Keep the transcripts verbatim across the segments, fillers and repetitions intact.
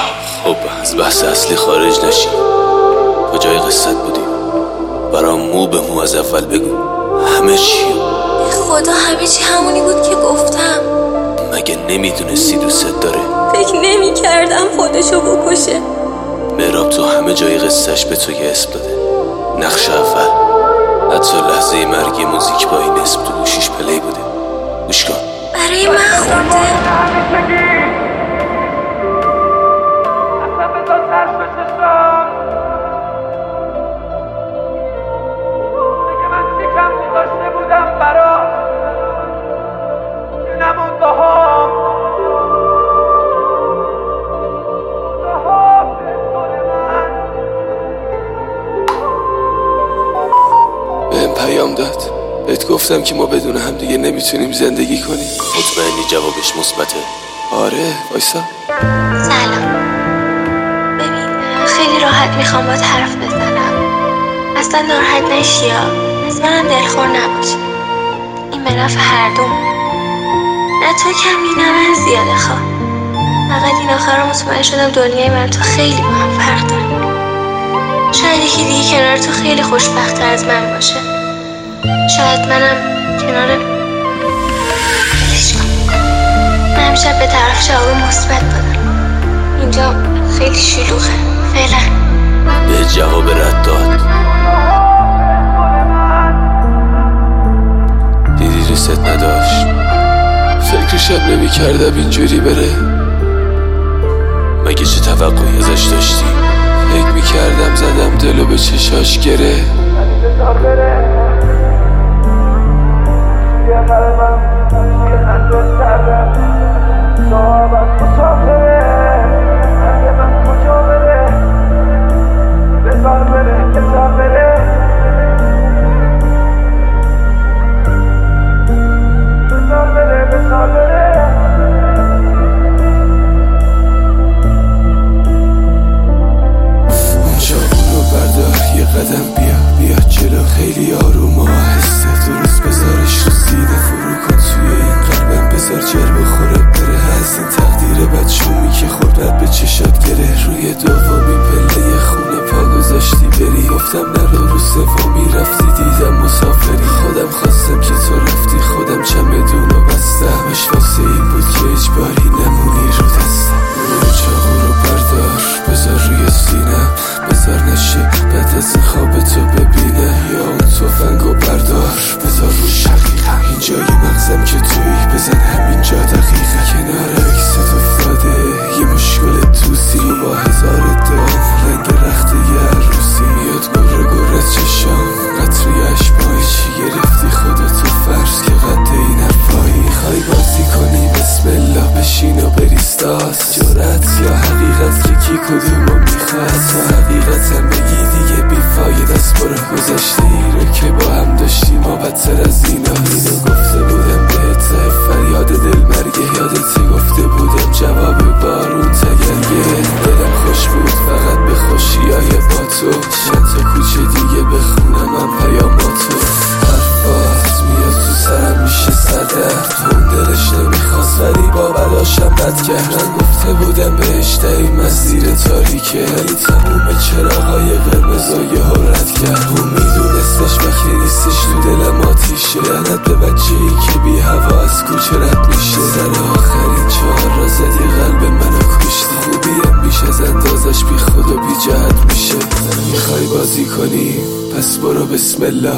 خب از بحث اصلی خارج نشیم. کجای قصت بودیم؟ برام مو به مو از اول بگو همه چی. خدا همه چی همونی بود که گفتم. مگه نمیدونستی دوست داره؟ فکر نمی کردم خودشو بکشه. مهراب تو همه جای قصهش به تو یه اسم داده. نقش اول حتی لحظه مرگی موزیک با این اسم تو گوشیش پلی بوده. گوش کن. برای من خونده. بهم پیام داد. بهت گفتم که ما بدون هم دیگه نمیتونیم زندگی کنیم. مطمئنی جوابش مثبته؟ آره وایسا. سلام. ببین خیلی راحت میخوام باهات حرف بزنم. اصلا ناراحت نشی یا از منم دلخور نباشی. این به نفع هر دوم. نه تو کمی نه من زیاده خواه. فقط این آخر مطمئن شدم دنیای من تو خیلی با هم فرق داره. شاید یکی دیگه کنار تو خیلی خوشبخت‌تر از من باشه. شاید منم کنار بلش کن. من همیشه به طرف جواب مثبت بدم. اینجا خیلی شلوغه. فعلا به جواب رد داد. دیدی ریست نداشت. فکرشم نمی کردم اینجوری بره. مگه چه توقعی ازش داشتی؟ فکر می کردم زدم دلو به چشاش گره. قدم بیا بیا جلو خیلی آروم و آهسته. درست بذارش رو سینه فرو کن توی این قلبم. بذار جر بخوره بره از این تقدیر بد شومی که خوردت به چشات گره. روی دومی پله خونه پا گذاشتی بری. گفتم نرو رو سومی رفتی دیدم مسافری. خودم خواستم که تو رفتی خودم چمدونو بستم. اش واسه این بود که اجباری نمونی رو دستم. برو چاقو رو بردار بذار روی سینم. بذار نشه بعد از این خواب تو ببینه. یا اون توفنگو بردار بذار رو شقیقم. اینجای مغزم که توی بزن همینجا دقیقه. کنار اکست افتاده یه مشکل توسی. تو با هزار دام رنگ رخت یه عروسی. میاد گره گره چشام قطری اشبایی. چی گرفتی خودتو فرض که قد این حرفایی. میخوای بازی کنی بسم الله بشین و بریستاس. جرأت یا حقیقت که کی کدومو میخواد. تو حقیقتم بگی دیگه بیفاید است. برو گذشته ای رو که با هم داشتیم ما بدتر از اینا. اینو گفته بودم بهت فریاد دل مرگه. یادت گفته بودم جواب بارون تگرگه. دلم خوش بود فقط به خوشیای با تو. چند تا کوچه دیگه بخونم هم پیاماتو. حرفات میاد تو سرم میشه سردرد. اون دلش نمیخواست ولی با بلاشم بد کرد. من گفته بودم بهش دهیم از زیر تاریکه. ولی تموم چراغای قرمز و یه رد کرد. اون میدونستش وکی نیستش تو دلم آتیشه. لعنت به بچه ای که بی هوا از کوچه رد میشه. سر آخرین چهار را زدی قلب منو کشتی. خوبیم بیش از اندازش بی خود و بی جهت میشه. میخوای بازی کنی پس برو بسم الله.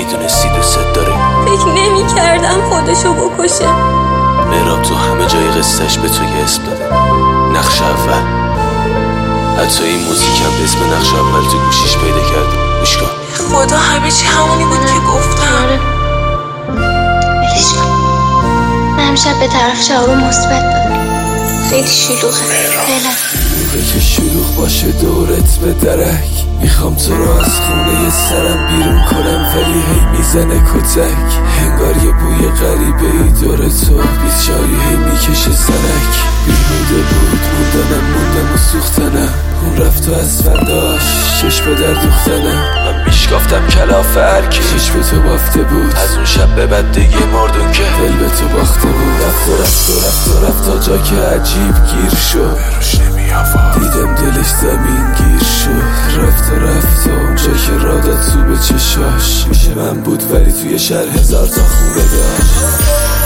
میدونستی دوست داره. فکر نمی کردم خودشو بکشه. مهراب تو همه جای قصهش به تو یه اسم داده، نقش اول. حتی این موزیک هم به اسم نقش اول تو گوشیش پیدا کرده. گوش کن. خدا همه چی همونی بود که گفتم. ولش کن. من همیشه به طرف جواب مثبت دادم. خیلی شلوغه. فعلا موقع که شلوغ باشه دورت به درک، میخوام تو رو از خونه سرم بیرون کنم ولی هی میزنه کتک. انگار یه بوی غریبه ای دور تو، بیچاری هی میکشه سرک. بیهوده بود موندنم موندم و سوختنم، اون رفت و از فرداش چشم به در دوختنم. من میشکافتم کلافر که چشم تو بافته بود، از اون شب به بعد دیگه مردون که دل به تو باخته بود. رفت و رفت و رفت و رفت تا جا که عجیب گیر شد، دیدم دلش زمین گیر شد. رفت و رفت و اونجا که را داد تو به چشاش، میشه من بود ولی توی شهر هزار تا خونه داشت.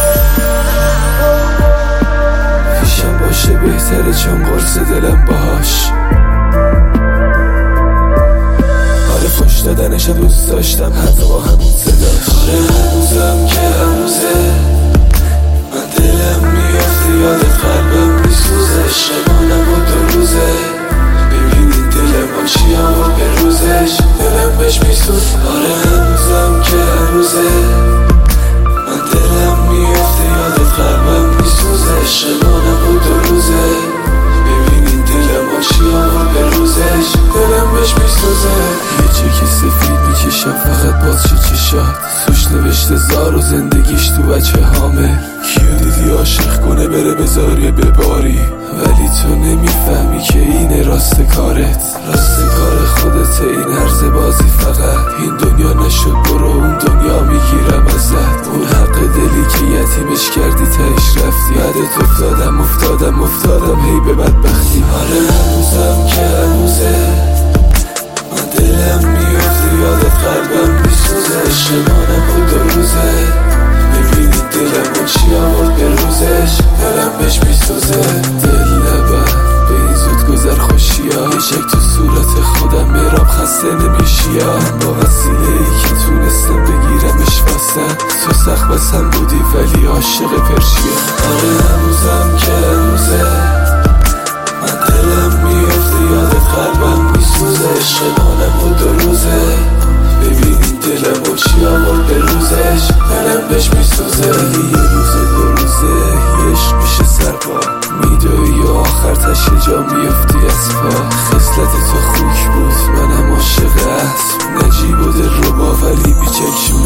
پیشم باشه بهتره چون قرص دلم باش. آره فش دادنش دوست داشتم حتی با همون صداش. آره هنوزم که هنوزه من دلم میافته یادت قلبم میسوزه. شبانم و دو روزه ببینید دلم چی آورد به روزش، دلم بهش میسوز. آره هنوزم که هنوزه من دلم میافته یادت قلبم میسوزه. شبانم و دو روزه ببینید دلم چی آورد به روزش، دلم بهش میسوزه. یه چک سفید میکشم فقط باز چه چشات، توش نوشته زار و زندگیش تو بچه هامه. کیو دیدی عاشق کنه بره بذاری بباری، ولی تو نمیفهمی که اینه راست کارت. راست کار خودت این عرض بازی فقط. این دنیا نشد برو اون دنیا میگیرم ازت. اون حق دلی که یتیمش کردی تهش رفتی، بعدت افتادم افتادم افتادم هی به بدبختی. آره هنوزم که هنوزه من دلم میافته یادت قلبم میسوزه. شبانم و دو روزه ببینید دلم چی آورد به روزش، دلم بهش میسوزه. دل نبر به این زود گذر خوشیا، شک تو صورت خودم مهراب خسته نمیشیم. با وسیله ای که تونستم بگیرمش وسط، تو سخت بسم بودی ولی عاشق پرشیا. آره هنوزم که هنوزه من دلم میافته یادت قلبم میسوزه. شبانم و دو روزه ببینید دلم چی آورد به روزش، دلم بهش میسوزه. یه روزه دو روزه یه عشق میشه سرپا، میدوی و آخر تشه جا میفتی از پا. خصلت تو خوک بود منم عاشق اسب، نجیب و دل ربا ولی بیچک شد